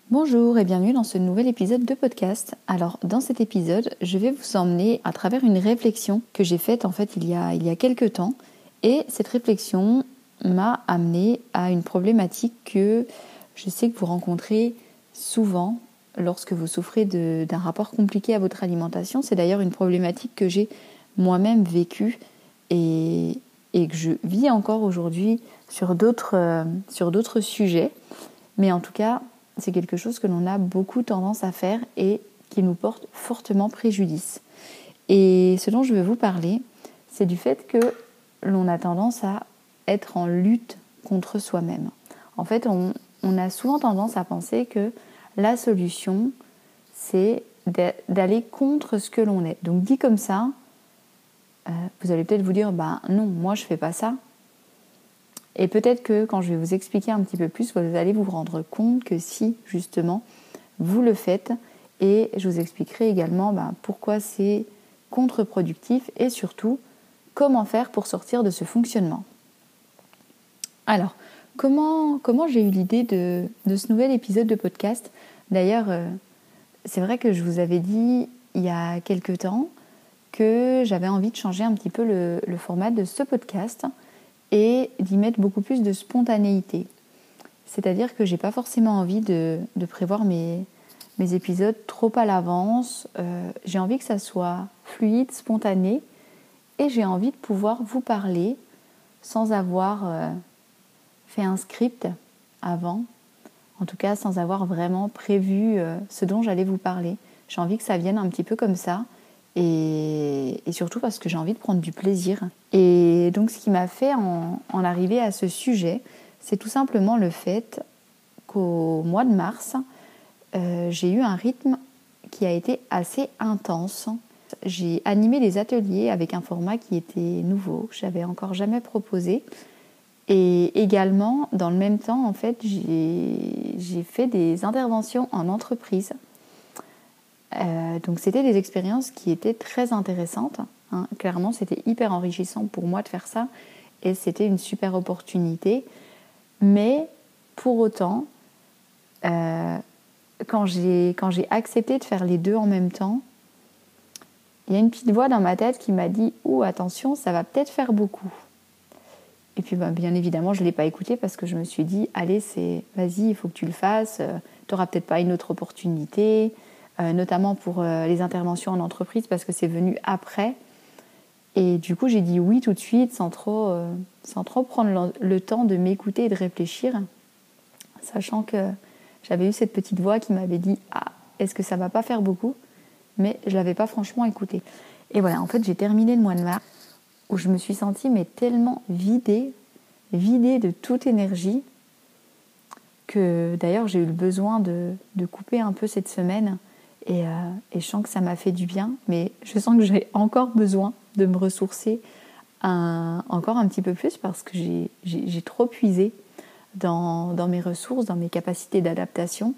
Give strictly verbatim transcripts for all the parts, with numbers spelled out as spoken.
Bonjour et bienvenue dans ce nouvel épisode de podcast. Alors dans cet épisode, je vais vous emmener à travers une réflexion que j'ai faite en fait il y a, il y a quelques temps. Et cette réflexion m'a amenée à une problématique que je sais que vous rencontrez souvent lorsque vous souffrez de, d'un rapport compliqué à votre alimentation. C'est d'ailleurs une problématique que j'ai moi-même vécue et, et que je vis encore aujourd'hui sur d'autres, euh, sur d'autres sujets. Mais en tout cas, c'est quelque chose que l'on a beaucoup tendance à faire et qui nous porte fortement préjudice. Et ce dont je veux vous parler, c'est du fait que l'on a tendance à être en lutte contre soi-même. En fait, on, on a souvent tendance à penser que la solution, c'est d'aller contre ce que l'on est. Donc dit comme ça, euh, vous allez peut-être vous dire, bah non, moi je fais pas ça. Et peut-être que quand je vais vous expliquer un petit peu plus, vous allez vous rendre compte que si, justement, vous le faites, et je vous expliquerai également ben, pourquoi c'est contre-productif et surtout, comment faire pour sortir de ce fonctionnement. Alors, comment, comment j'ai eu l'idée de, de ce nouvel épisode de podcast ? D'ailleurs, euh, c'est vrai que je vous avais dit il y a quelques temps que j'avais envie de changer un petit peu le, le format de ce podcast et d'y mettre beaucoup plus de spontanéité. C'est-à-dire que j'ai pas forcément envie de, de prévoir mes, mes épisodes trop à l'avance. Euh, j'ai envie que ça soit fluide, spontané, et j'ai envie de pouvoir vous parler sans avoir euh, fait un script avant, en tout cas sans avoir vraiment prévu euh, ce dont j'allais vous parler. J'ai envie que ça vienne un petit peu comme ça, Et, et surtout parce que j'ai envie de prendre du plaisir. Et donc ce qui m'a fait en, en arriver à ce sujet, c'est tout simplement le fait qu'au mois de mars, euh, j'ai eu un rythme qui a été assez intense. J'ai animé des ateliers avec un format qui était nouveau, que je n'avais encore jamais proposé. Et également, dans le même temps, en fait, j'ai, j'ai fait des interventions en entreprise. Euh, donc c'était des expériences qui étaient très intéressantes, hein. Clairement c'était hyper enrichissant pour moi de faire ça et c'était une super opportunité, mais pour autant euh, quand, j'ai, quand j'ai accepté de faire les deux en même temps, il y a une petite voix dans ma tête qui m'a dit « Ouh, attention, ça va peut-être faire beaucoup ». Et puis bah, bien évidemment je ne l'ai pas écouté parce que je me suis dit « Allez, c'est, vas-y, il faut que tu le fasses, euh, tu n'auras peut-être pas une autre opportunité ». Euh, notamment pour euh, les interventions en entreprise parce que c'est venu après. Et du coup, j'ai dit oui tout de suite sans trop, euh, sans trop prendre le, le temps de m'écouter et de réfléchir, sachant que j'avais eu cette petite voix qui m'avait dit « Ah, est-ce que ça va pas faire beaucoup ?» Mais je ne l'avais pas franchement écoutée. Et voilà, en fait, j'ai terminé le mois de mars où je me suis sentie mais tellement vidée, vidée de toute énergie que d'ailleurs, j'ai eu le besoin de, de couper un peu cette semaine. Et, euh, et je sens que ça m'a fait du bien, mais je sens que j'ai encore besoin de me ressourcer un, encore un petit peu plus parce que j'ai, j'ai, j'ai trop puisé dans, dans mes ressources, dans mes capacités d'adaptation.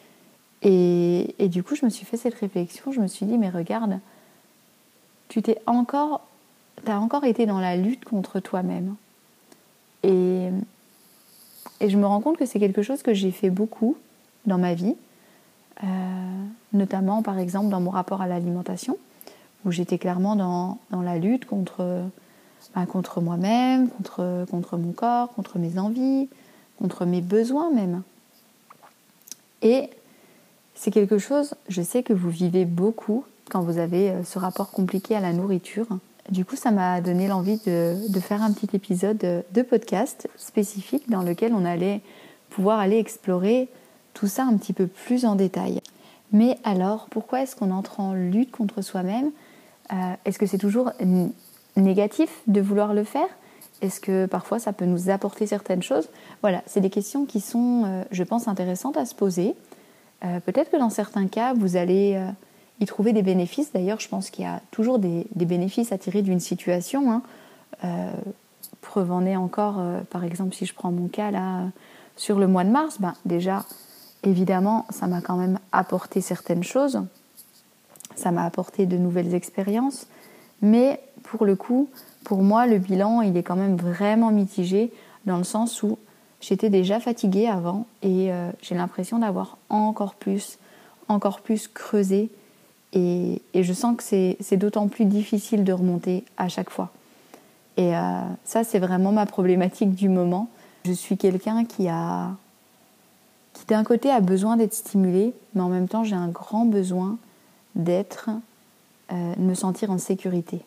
Et, et du coup, je me suis fait cette réflexion, je me suis dit, mais regarde, tu t'es encore, t'as encore été dans la lutte contre toi-même. Et, et je me rends compte que c'est quelque chose que j'ai fait beaucoup dans ma vie. Euh, notamment par exemple dans mon rapport à l'alimentation où j'étais clairement dans, dans la lutte contre, ben, contre moi-même, contre, contre mon corps, contre mes envies, contre mes besoins même. Et c'est quelque chose, je sais que vous vivez beaucoup quand vous avez ce rapport compliqué à la nourriture. Du coup, ça m'a donné l'envie de, de faire un petit épisode de podcast spécifique dans lequel on allait pouvoir aller explorer tout ça un petit peu plus en détail. Mais alors, pourquoi est-ce qu'on entre en lutte contre soi-même ? euh, Est-ce que c'est toujours n- négatif de vouloir le faire ? Est-ce que parfois ça peut nous apporter certaines choses ? Voilà, c'est des questions qui sont, euh, je pense, intéressantes à se poser. Euh, peut-être que dans certains cas, vous allez euh, y trouver des bénéfices. D'ailleurs, je pense qu'il y a toujours des, des bénéfices à tirer d'une situation. Hein. Euh, preuve en est encore, euh, par exemple, si je prends mon cas là, sur le mois de mars, ben, déjà... Évidemment, ça m'a quand même apporté certaines choses, ça m'a apporté de nouvelles expériences, mais pour le coup, pour moi, le bilan, il est quand même vraiment mitigé, dans le sens où j'étais déjà fatiguée avant et euh, j'ai l'impression d'avoir encore plus, encore plus creusé. Et, et je sens que c'est, c'est d'autant plus difficile de remonter à chaque fois. Et euh, ça, c'est vraiment ma problématique du moment. Je suis quelqu'un qui a, qui d'un côté a besoin d'être stimulé, mais en même temps, j'ai un grand besoin d'être, euh, de me sentir en sécurité.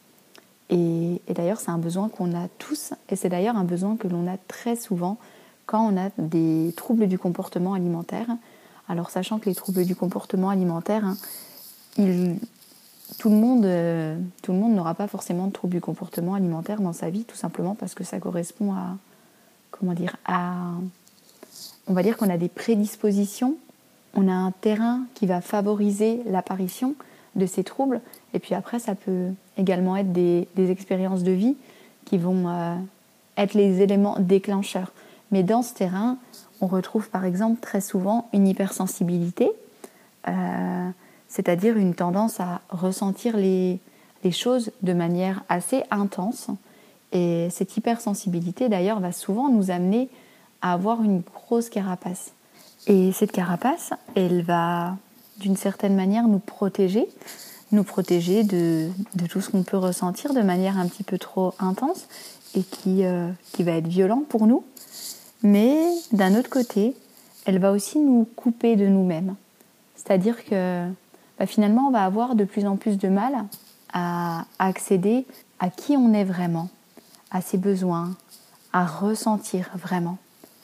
Et, et d'ailleurs, c'est un besoin qu'on a tous, et c'est d'ailleurs un besoin que l'on a très souvent quand on a des troubles du comportement alimentaire. Alors, sachant que les troubles du comportement alimentaire, hein, ils, tout le monde, euh, tout le monde n'aura pas forcément de troubles du comportement alimentaire dans sa vie, tout simplement parce que ça correspond à, comment dire, à, on va dire qu'on a des prédispositions, on a un terrain qui va favoriser l'apparition de ces troubles, et puis après ça peut également être des, des expériences de vie qui vont euh, être les éléments déclencheurs. Mais dans ce terrain, on retrouve par exemple très souvent une hypersensibilité, euh, c'est-à-dire une tendance à ressentir les, les choses de manière assez intense. Et cette hypersensibilité d'ailleurs va souvent nous amener à avoir une grosse carapace. Et cette carapace, elle va d'une certaine manière nous protéger, nous protéger de, de tout ce qu'on peut ressentir de manière un petit peu trop intense et qui, euh, qui va être violent pour nous. Mais d'un autre côté, elle va aussi nous couper de nous-mêmes. C'est-à-dire que bah, finalement, on va avoir de plus en plus de mal à, à accéder à qui on est vraiment, à ses besoins, à ressentir vraiment.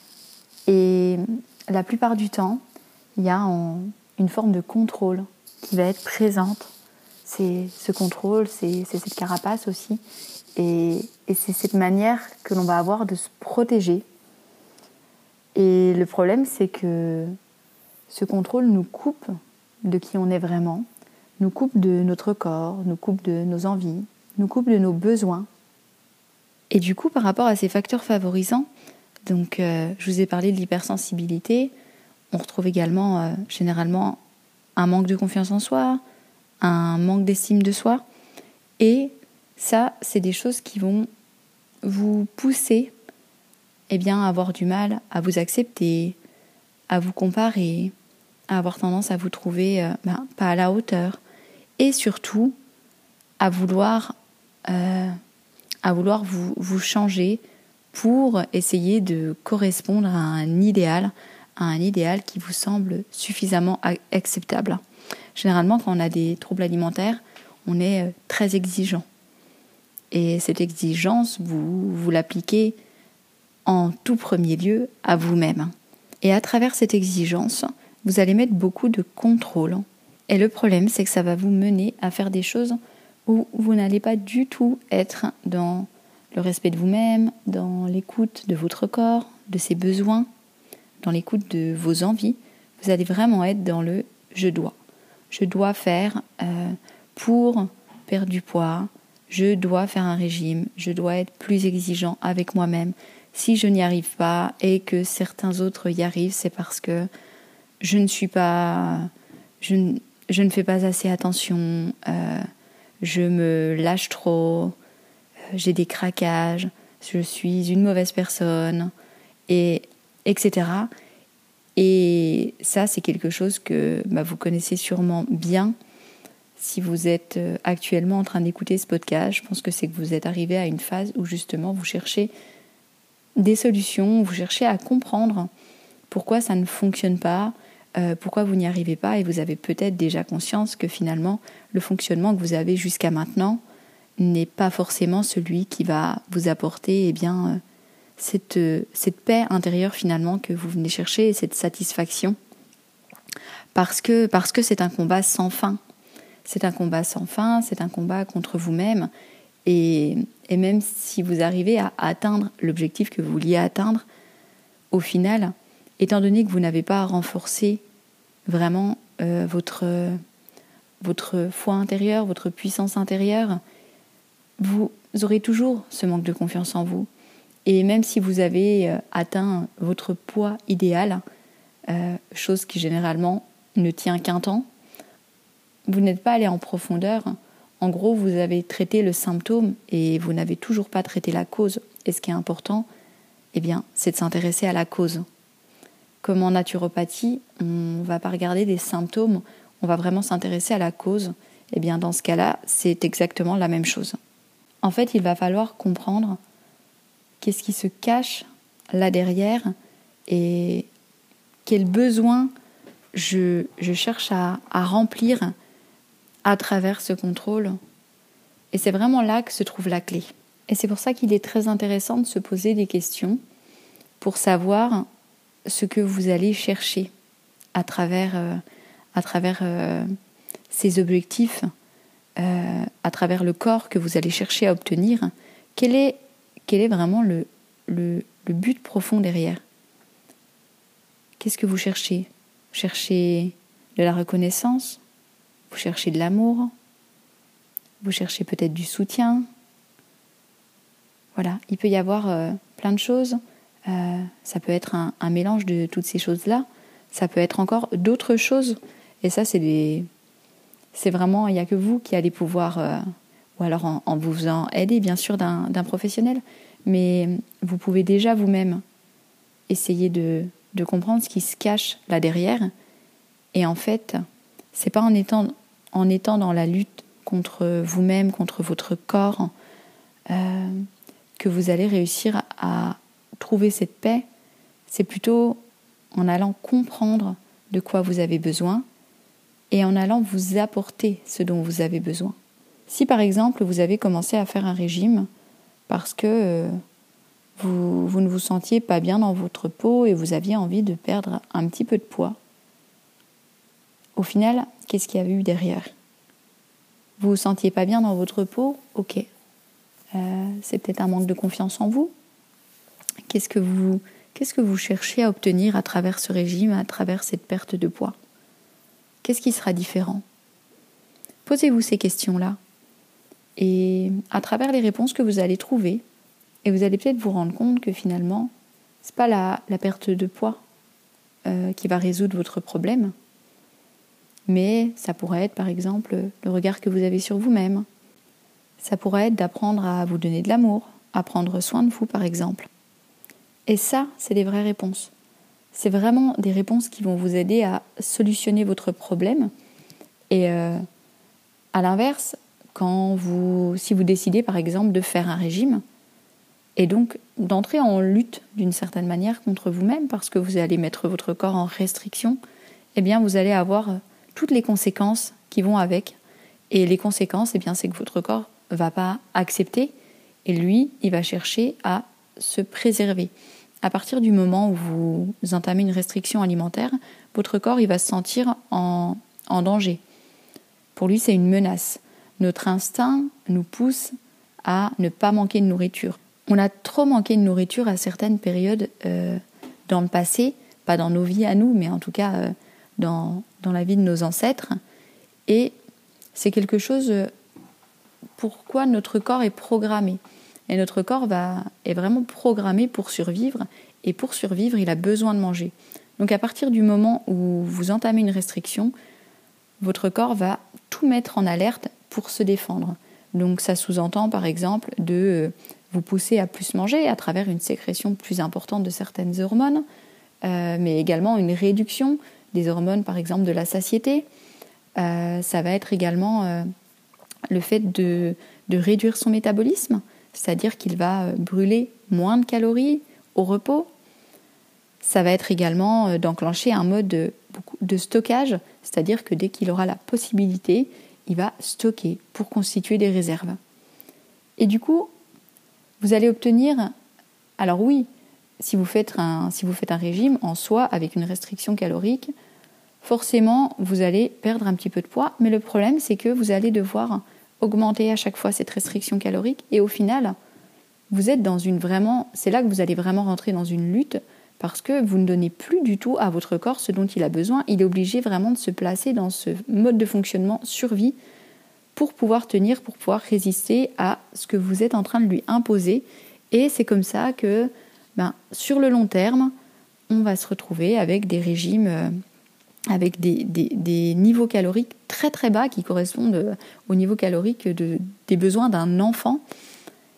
Et la plupart du temps, il y a en, une forme de contrôle qui va être présente. C'est ce contrôle, c'est, c'est cette carapace aussi. Et, et c'est cette manière que l'on va avoir de se protéger. Et le problème, c'est que ce contrôle nous coupe de qui on est vraiment, nous coupe de notre corps, nous coupe de nos envies, nous coupe de nos besoins. Et du coup, par rapport à ces facteurs favorisants, donc euh, je vous ai parlé de l'hypersensibilité, on retrouve également euh, généralement un manque de confiance en soi, un manque d'estime de soi. Et ça, c'est des choses qui vont vous pousser eh bien, à avoir du mal à vous accepter, à vous comparer, à avoir tendance à vous trouver euh, ben, pas à la hauteur. Et surtout, à vouloir, euh, à vouloir vous, vous changer pour essayer de correspondre à un idéal, à un idéal qui vous semble suffisamment acceptable. Généralement, quand on a des troubles alimentaires, on est très exigeant. Et cette exigence, vous, vous l'appliquez en tout premier lieu à vous-même. Et à travers cette exigence, vous allez mettre beaucoup de contrôle. Et le problème, c'est que ça va vous mener à faire des choses où vous n'allez pas du tout être dans le respect de vous-même, dans l'écoute de votre corps, de ses besoins, dans l'écoute de vos envies. Vous allez vraiment être dans le « je dois ». Je dois faire euh, pour perdre du poids, je dois faire un régime, je dois être plus exigeant avec moi-même. Si je n'y arrive pas et que certains autres y arrivent, c'est parce que je ne suis pas, je, je ne fais pas assez attention, euh, je me lâche trop, euh, j'ai des craquages, je suis une mauvaise personne, et, etc. Et ça, c'est quelque chose que bah, vous connaissez sûrement bien. Si vous êtes actuellement en train d'écouter ce podcast, je pense que c'est que vous êtes arrivé à une phase où justement vous cherchez des solutions, vous cherchez à comprendre pourquoi ça ne fonctionne pas, euh, pourquoi vous n'y arrivez pas, et vous avez peut-être déjà conscience que finalement le fonctionnement que vous avez jusqu'à maintenant n'est pas forcément celui qui va vous apporter eh bien, euh, cette, euh, cette paix intérieure finalement que vous venez chercher, et cette satisfaction, parce que, parce que c'est un combat sans fin. C'est un combat sans fin, c'est un combat contre vous-même. Et, et même si vous arrivez à atteindre l'objectif que vous vouliez atteindre, au final, étant donné que vous n'avez pas renforcé vraiment euh, votre, votre foi intérieure, votre puissance intérieure, vous aurez toujours ce manque de confiance en vous. Et même si vous avez euh, atteint votre poids idéal, euh, chose qui généralement ne tient qu'un temps, vous n'êtes pas allé en profondeur. En gros, vous avez traité le symptôme et vous n'avez toujours pas traité la cause. Et ce qui est important, eh bien, c'est de s'intéresser à la cause. Comme en naturopathie, on ne va pas regarder des symptômes, on va vraiment s'intéresser à la cause. Eh bien, dans ce cas-là, c'est exactement la même chose. En fait, il va falloir comprendre qu'est-ce qui se cache là derrière et quel besoin je, je cherche à, à remplir à travers ce contrôle. Et c'est vraiment là que se trouve la clé. Et c'est pour ça qu'il est très intéressant de se poser des questions pour savoir ce que vous allez chercher à travers, euh, à travers euh, ces objectifs, euh, à travers le corps que vous allez chercher à obtenir. Quel est, quel est vraiment le, le, le but profond derrière ? Qu'est-ce que vous cherchez ? Vous cherchez de la reconnaissance ? Vous cherchez de l'amour ? Vous cherchez peut-être du soutien ? Voilà, il peut y avoir euh, plein de choses. Euh, ça peut être un, un mélange de toutes ces choses-là. Ça peut être encore d'autres choses. Et ça, c'est des... c'est vraiment, il n'y a que vous qui allez pouvoir, euh, ou alors en, en vous faisant aider, bien sûr, d'un, d'un professionnel, mais vous pouvez déjà vous-même essayer de, de comprendre ce qui se cache là derrière. Et en fait, c'est pas en étant, en étant dans la lutte contre vous-même, contre votre corps, euh, que vous allez réussir à trouver cette paix. C'est plutôt en allant comprendre de quoi vous avez besoin et en allant vous apporter ce dont vous avez besoin. Si par exemple vous avez commencé à faire un régime parce que euh, vous, vous ne vous sentiez pas bien dans votre peau et vous aviez envie de perdre un petit peu de poids, au final, qu'est-ce qu'il y avait eu derrière ? Vous vous sentiez pas bien dans votre peau ? Ok. Euh, c'est peut-être un manque de confiance en vous. Qu'est-ce que vous, qu'est-ce que vous cherchez à obtenir à travers ce régime, à travers cette perte de poids ? Qu'est-ce qui sera différent ? Posez-vous ces questions-là. Et à travers les réponses que vous allez trouver, et vous allez peut-être vous rendre compte que finalement, c'est pas la, la perte de poids euh, qui va résoudre votre problème, mais ça pourrait être par exemple le regard que vous avez sur vous-même. Ça pourrait être d'apprendre à vous donner de l'amour, à prendre soin de vous par exemple. Et ça, c'est des vraies réponses. C'est vraiment des réponses qui vont vous aider à solutionner votre problème. Et euh, à l'inverse, quand vous, si vous décidez par exemple de faire un régime, et donc d'entrer en lutte d'une certaine manière contre vous-même, parce que vous allez mettre votre corps en restriction, eh bien vous allez avoir toutes les conséquences qui vont avec. Et les conséquences, eh bien, c'est que votre corps ne va pas accepter, et lui, il va chercher à se préserver. À partir du moment où vous entamez une restriction alimentaire, votre corps il va se sentir en, en danger. Pour lui, c'est une menace. Notre instinct nous pousse à ne pas manquer de nourriture. On a trop manqué de nourriture à certaines périodes euh, dans le passé, pas dans nos vies à nous, mais en tout cas euh, dans, dans la vie de nos ancêtres. Et c'est quelque chose euh, pourquoi notre corps est programmé. Et notre corps va, est vraiment programmé pour survivre. Et pour survivre, il a besoin de manger. Donc à partir du moment où vous entamez une restriction, votre corps va tout mettre en alerte pour se défendre. Donc ça sous-entend par exemple de vous pousser à plus manger à travers une sécrétion plus importante de certaines hormones, euh, mais également une réduction des hormones par exemple de la satiété. Euh, ça va être également euh, le fait de, de réduire son métabolisme, c'est-à-dire qu'il va brûler moins de calories au repos. Ça va être également d'enclencher un mode de, de stockage, c'est-à-dire que dès qu'il aura la possibilité, il va stocker pour constituer des réserves. Et du coup, vous allez obtenir... Alors oui, si vous faites un, si vous faites un régime en soi avec une restriction calorique, forcément, vous allez perdre un petit peu de poids, mais le problème, c'est que vous allez devoir augmenter à chaque fois cette restriction calorique, et au final, vous êtes dans une vraiment, c'est là que vous allez vraiment rentrer dans une lutte, parce que vous ne donnez plus du tout à votre corps ce dont il a besoin. Il est obligé vraiment de se placer dans ce mode de fonctionnement survie pour pouvoir tenir, pour pouvoir résister à ce que vous êtes en train de lui imposer. Et c'est comme ça que, ben, sur le long terme, on va se retrouver avec des régimes... Euh, avec des, des, des niveaux caloriques très très bas qui correspondent au niveau calorique de, des besoins d'un enfant.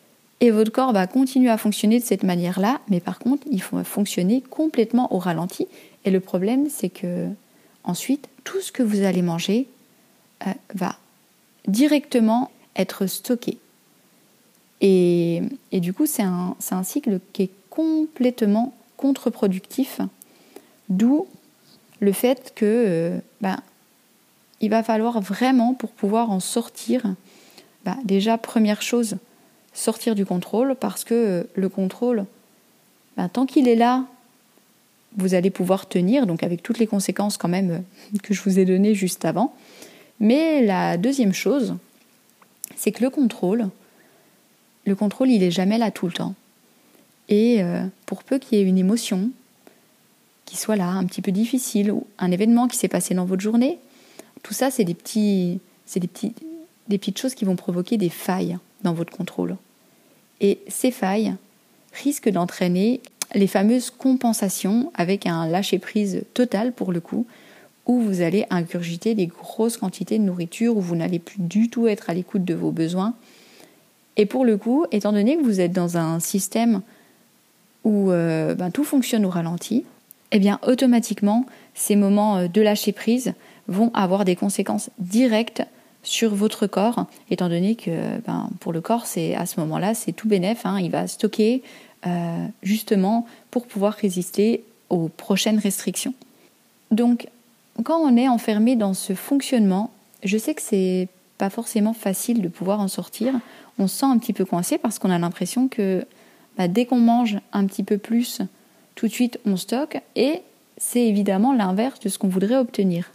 Et votre corps va continuer à fonctionner de cette manière-là, mais par contre, il faut fonctionner complètement au ralenti. Et le problème, c'est que ensuite, tout ce que vous allez manger euh, va directement être stocké. Et, et du coup, c'est un, c'est un cycle qui est complètement contre-productif, d'où le fait que euh, ben, il va falloir vraiment, pour pouvoir en sortir, ben, déjà, première chose, sortir du contrôle, parce que euh, le contrôle, ben, tant qu'il est là, vous allez pouvoir tenir, donc avec toutes les conséquences quand même euh, que je vous ai données juste avant. Mais la deuxième chose, c'est que le contrôle, le contrôle, il n'est jamais là tout le temps. Et euh, pour peu qu'il y ait une émotion qui soit là, un petit peu difficile, ou un événement qui s'est passé dans votre journée, tout ça, c'est des petits, c'est des petits, des petites choses qui vont provoquer des failles dans votre contrôle. Et ces failles risquent d'entraîner les fameuses compensations avec un lâcher-prise total pour le coup, où vous allez ingurgiter des grosses quantités de nourriture, où vous n'allez plus du tout être à l'écoute de vos besoins. Et pour le coup, étant donné que vous êtes dans un système où euh, ben, tout fonctionne au ralenti, eh bien automatiquement, ces moments de lâcher-prise vont avoir des conséquences directes sur votre corps, étant donné que ben, pour le corps, c'est, à ce moment-là, c'est tout bénef, hein, il va stocker euh, justement pour pouvoir résister aux prochaines restrictions. Donc, quand on est enfermé dans ce fonctionnement, je sais que c'est pas forcément facile de pouvoir en sortir. On se sent un petit peu coincé parce qu'on a l'impression que bah, dès qu'on mange un petit peu plus, tout de suite on stocke, et c'est évidemment l'inverse de ce qu'on voudrait obtenir.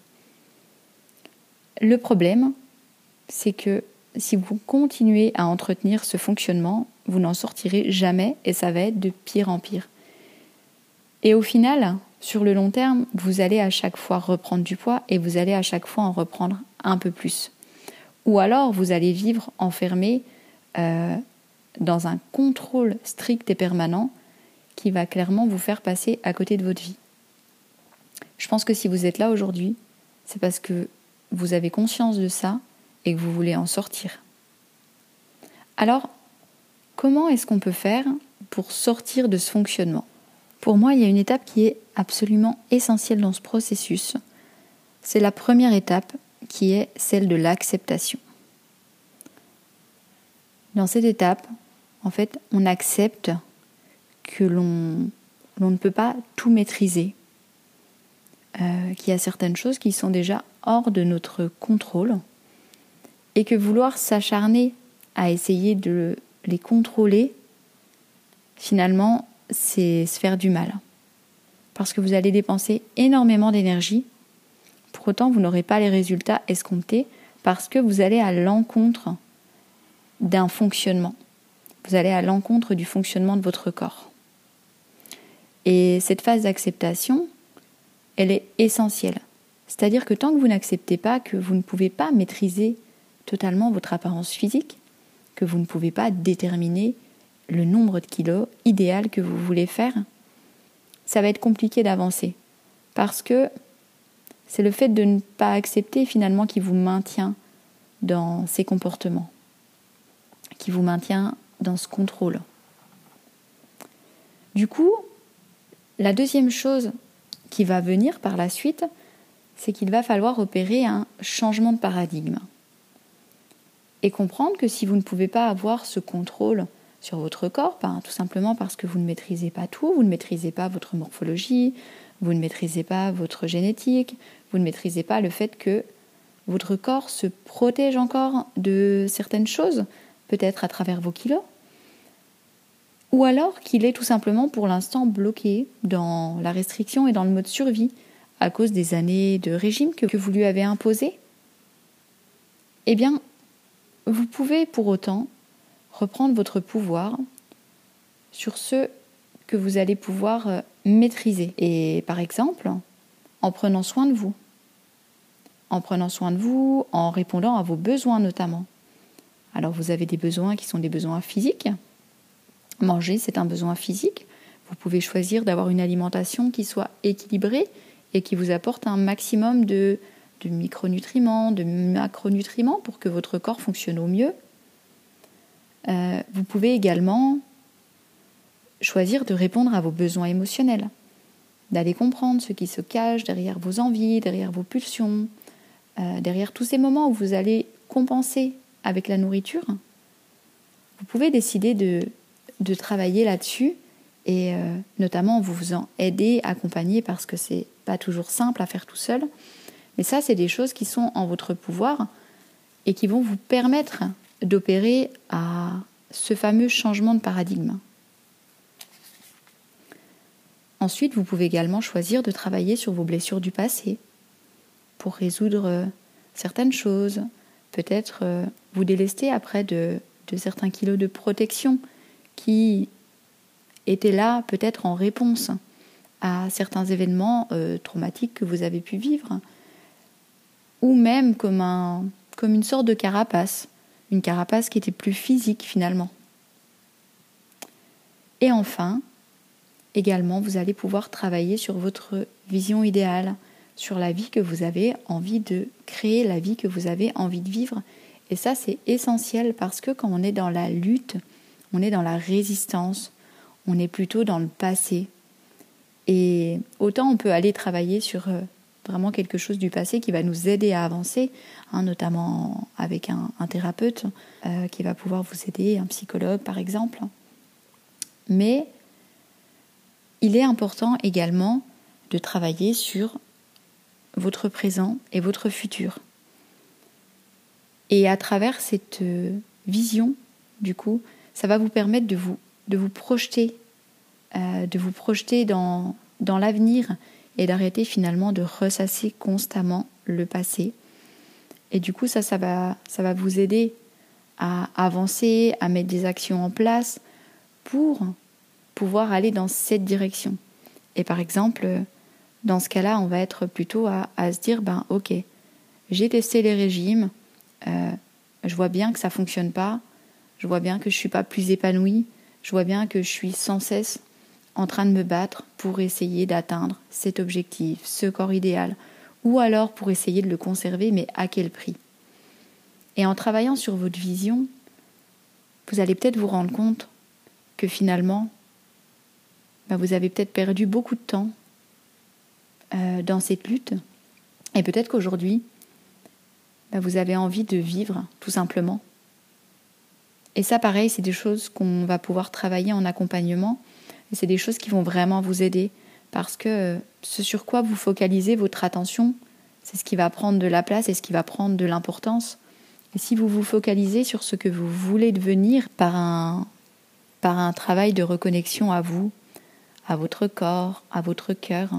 Le problème, c'est que si vous continuez à entretenir ce fonctionnement, vous n'en sortirez jamais et ça va être de pire en pire. Et au final, sur le long terme, vous allez à chaque fois reprendre du poids et vous allez à chaque fois en reprendre un peu plus. Ou alors vous allez vivre enfermé euh, dans un contrôle strict et permanent qui va clairement vous faire passer à côté de votre vie. Je pense que si vous êtes là aujourd'hui, c'est parce que vous avez conscience de ça et que vous voulez en sortir. Alors, comment est-ce qu'on peut faire pour sortir de ce fonctionnement ? Pour moi, il y a une étape qui est absolument essentielle dans ce processus. C'est la première étape qui est celle de l'acceptation. Dans cette étape, en fait, on accepte que l'on, l'on ne peut pas tout maîtriser, euh, qu'il y a certaines choses qui sont déjà hors de notre contrôle et que vouloir s'acharner à essayer de les contrôler, finalement, c'est se faire du mal. Parce que vous allez dépenser énormément d'énergie, pour autant vous n'aurez pas les résultats escomptés parce que vous allez à l'encontre d'un fonctionnement. Vous allez à l'encontre du fonctionnement de votre corps. Et cette phase d'acceptation, elle est essentielle. C'est-à-dire que tant que vous n'acceptez pas que vous ne pouvez pas maîtriser totalement votre apparence physique, que vous ne pouvez pas déterminer le nombre de kilos idéal que vous voulez faire, ça va être compliqué d'avancer. Parce que c'est le fait de ne pas accepter finalement qui vous maintient dans ces comportements, qui vous maintient dans ce contrôle. Du coup, la deuxième chose qui va venir par la suite, c'est qu'il va falloir opérer un changement de paradigme. Et comprendre que si vous ne pouvez pas avoir ce contrôle sur votre corps, ben, tout simplement parce que vous ne maîtrisez pas tout, vous ne maîtrisez pas votre morphologie, vous ne maîtrisez pas votre génétique, vous ne maîtrisez pas le fait que votre corps se protège encore de certaines choses, peut-être à travers vos kilos, ou alors qu'il est tout simplement pour l'instant bloqué dans la restriction et dans le mode survie à cause des années de régime que, que vous lui avez imposé, eh bien, vous pouvez pour autant reprendre votre pouvoir sur ce que vous allez pouvoir maîtriser. Et par exemple, en prenant soin de vous, en prenant soin de vous, en répondant à vos besoins notamment. Alors vous avez des besoins qui sont des besoins physiques. Manger, c'est un besoin physique. Vous pouvez choisir d'avoir une alimentation qui soit équilibrée et qui vous apporte un maximum de, de micronutriments, de macronutriments pour que votre corps fonctionne au mieux. Euh, vous pouvez également choisir de répondre à vos besoins émotionnels, d'aller comprendre ce qui se cache derrière vos envies, derrière vos pulsions, euh, derrière tous ces moments où vous allez compenser avec la nourriture. Vous pouvez décider de, de travailler là-dessus et euh, notamment en vous faisant aider, accompagner, parce que c'est pas toujours simple à faire tout seul. Mais ça, c'est des choses qui sont en votre pouvoir et qui vont vous permettre d'opérer à ce fameux changement de paradigme. Ensuite, vous pouvez également choisir de travailler sur vos blessures du passé pour résoudre certaines choses. Peut-être euh, vous délester après de, de certains kilos de protection qui étaient là peut-être en réponse à certains événements euh, traumatiques que vous avez pu vivre, ou même comme, un, comme une sorte de carapace, une carapace qui était plus physique finalement. Et enfin, également, vous allez pouvoir travailler sur votre vision idéale, sur la vie que vous avez envie de créer, la vie que vous avez envie de vivre. Et ça, c'est essentiel parce que quand on est dans la lutte, on est dans la résistance, on est plutôt dans le passé. Et autant on peut aller travailler sur euh, vraiment quelque chose du passé qui va nous aider à avancer, hein, notamment avec un, un thérapeute euh, qui va pouvoir vous aider, un psychologue par exemple. Mais il est important également de travailler sur votre présent et votre futur. Et à travers cette vision, du coup, ça va vous permettre de vous, de vous projeter, euh, de vous projeter dans, dans l'avenir et d'arrêter finalement de ressasser constamment le passé. Et du coup, ça, ça va, ça va vous aider à avancer, à mettre des actions en place pour pouvoir aller dans cette direction. Et par exemple, dans ce cas-là, on va être plutôt à, à se dire, ben ok, j'ai testé les régimes, euh, je vois bien que ça ne fonctionne pas, je vois bien que je ne suis pas plus épanouie, je vois bien que je suis sans cesse en train de me battre pour essayer d'atteindre cet objectif, ce corps idéal, ou alors pour essayer de le conserver, mais à quel prix? Et en travaillant sur votre vision, vous allez peut-être vous rendre compte que finalement, ben vous avez peut-être perdu beaucoup de temps euh, dans cette lutte, et peut-être qu'aujourd'hui, ben vous avez envie de vivre, tout simplement. Et ça, pareil, c'est des choses qu'on va pouvoir travailler en accompagnement, et c'est des choses qui vont vraiment vous aider, parce que ce sur quoi vous focalisez votre attention, c'est ce qui va prendre de la place et ce qui va prendre de l'importance. Et si vous vous focalisez sur ce que vous voulez devenir par un, par un travail de reconnexion à vous, à votre corps, à votre cœur,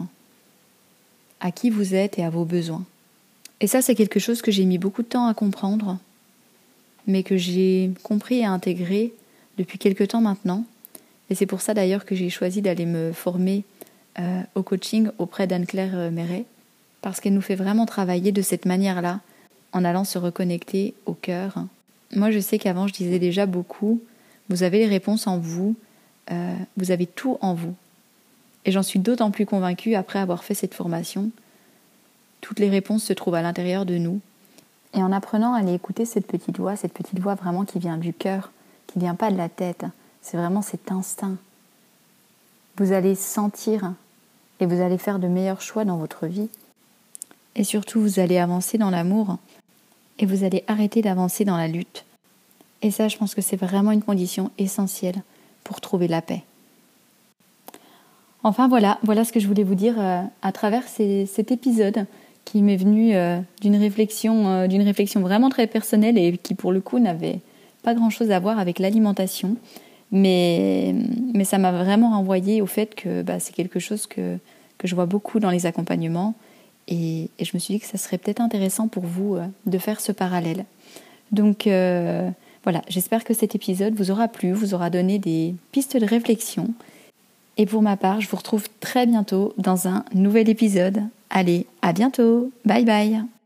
à qui vous êtes et à vos besoins. Et ça, c'est quelque chose que j'ai mis beaucoup de temps à comprendre, mais que j'ai compris et intégré depuis quelque temps maintenant. Et c'est pour ça d'ailleurs que j'ai choisi d'aller me former euh, au coaching auprès d'Anne-Claire Méret, parce qu'elle nous fait vraiment travailler de cette manière-là, en allant se reconnecter au cœur. Moi, je sais qu'avant, je disais déjà beaucoup, vous avez les réponses en vous, euh, vous avez tout en vous. Et j'en suis d'autant plus convaincue après avoir fait cette formation. Toutes les réponses se trouvent à l'intérieur de nous. Et en apprenant à aller écouter cette petite voix, cette petite voix vraiment qui vient du cœur, qui ne vient pas de la tête, c'est vraiment cet instinct. Vous allez sentir et vous allez faire de meilleurs choix dans votre vie. Et surtout, vous allez avancer dans l'amour et vous allez arrêter d'avancer dans la lutte. Et ça, je pense que c'est vraiment une condition essentielle pour trouver la paix. Enfin voilà, voilà ce que je voulais vous dire euh, à travers ces, cet épisode qui m'est venu euh, d'une réflexion, euh, d'une réflexion vraiment très personnelle et qui pour le coup n'avait pas grand-chose à voir avec l'alimentation. Mais, mais ça m'a vraiment renvoyé au fait que bah, c'est quelque chose que, que je vois beaucoup dans les accompagnements. Et, et je me suis dit que ça serait peut-être intéressant pour vous euh, de faire ce parallèle. Donc euh, voilà, j'espère que cet épisode vous aura plu, vous aura donné des pistes de réflexion. Et pour ma part, je vous retrouve très bientôt dans un nouvel épisode. Allez, à bientôt. Bye bye.